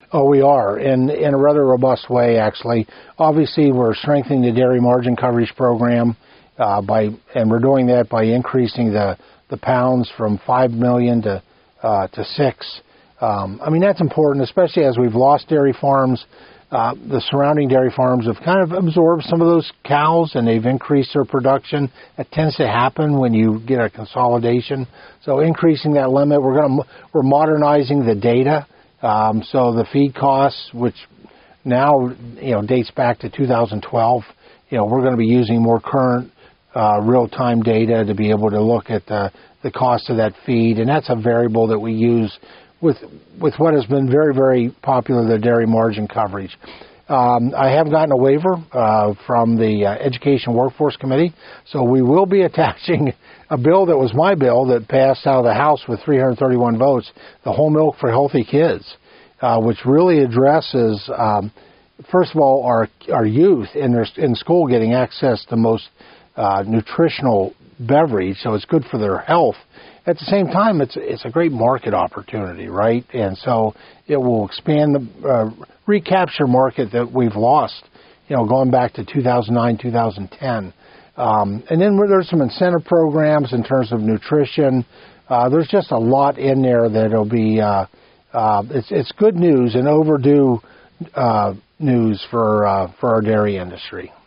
Oh, we are, in a rather robust way, actually. Obviously, we're strengthening the dairy margin coverage program and we're doing that by increasing the pounds from 5 million to 6. I mean, that's important, especially as we've lost dairy farms. The surrounding dairy farms have kind of absorbed some of those cows, and they've increased their production. That tends to happen when you get a consolidation. So increasing that limit, we're modernizing the data. So the feed costs, which now dates back to 2012, we're going to be using more current real-time data to be able to look at the cost of that feed, and that's a variable that we use with what has been very, very popular, the dairy margin coverage. I have gotten a waiver from the Education Workforce Committee, so we will be attaching a bill that was my bill that passed out of the House with 331 votes, the Whole Milk for Healthy Kids, which really addresses, first of all, our youth in school getting access to most nutritional beverage, so it's good for their health. At the same time, it's a great market opportunity, right? And so it will expand the recapture market that we've lost, going back to 2009, 2010. And then there's some incentive programs in terms of nutrition. There's just a lot in there that'll be, it's good news and overdue news for our dairy industry.